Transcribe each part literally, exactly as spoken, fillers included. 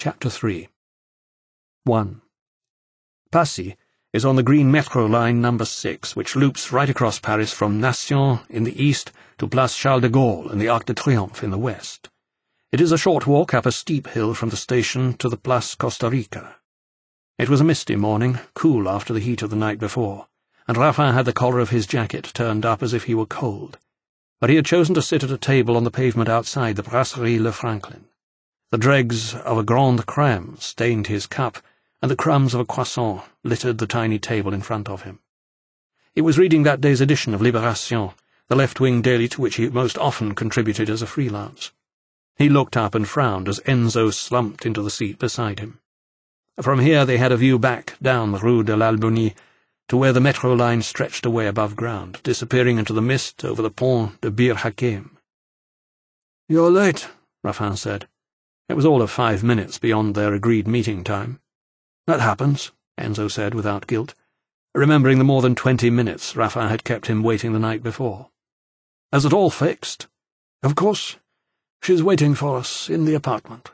Chapter three. one. Passy is on the green metro line number six, which loops right across Paris from Nation in the east to Place Charles de Gaulle and the Arc de Triomphe in the west. It is a short walk up a steep hill from the station to the Place Costa Rica. It was a misty morning, cool after the heat of the night before, and Raffin had the collar of his jacket turned up as if he were cold. But he had chosen to sit at a table on the pavement outside the Brasserie Le Franklin. The dregs of a grande crème stained his cup, and the crumbs of a croissant littered the tiny table in front of him. He was reading that day's edition of Libération, the left-wing daily to which he most often contributed as a freelance. He looked up and frowned as Enzo slumped into the seat beside him. From here they had a view back down the Rue de l'Albanie to where the metro line stretched away above ground, disappearing into the mist over the Pont de Bir Hakeim. "You're late," Raffin said. It was all of five minutes beyond their agreed meeting time. "That happens," Enzo said without guilt, remembering the more than twenty minutes Raffin had kept him waiting the night before. "Is it all fixed?" "Of course. She's waiting for us in the apartment."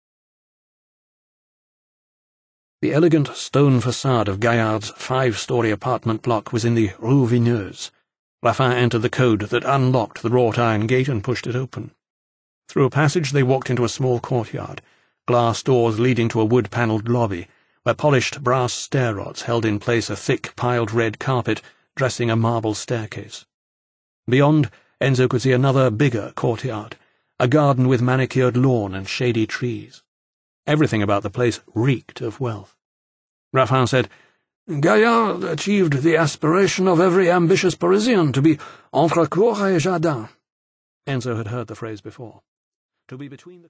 The elegant stone facade of Gaillard's five-story apartment block was in the Rue Vigneuse. Raffin entered the code that unlocked the wrought-iron gate and pushed it open. Through a passage they walked into a small courtyard, glass doors leading to a wood-panelled lobby, where polished brass stair rods held in place a thick piled red carpet dressing a marble staircase. Beyond, Enzo could see another bigger courtyard, a garden with manicured lawn and shady trees. Everything about the place reeked of wealth. Raffin said, "Gaillard achieved the aspiration of every ambitious Parisian to be entre cour et jardin." Enzo had heard the phrase before. To be between the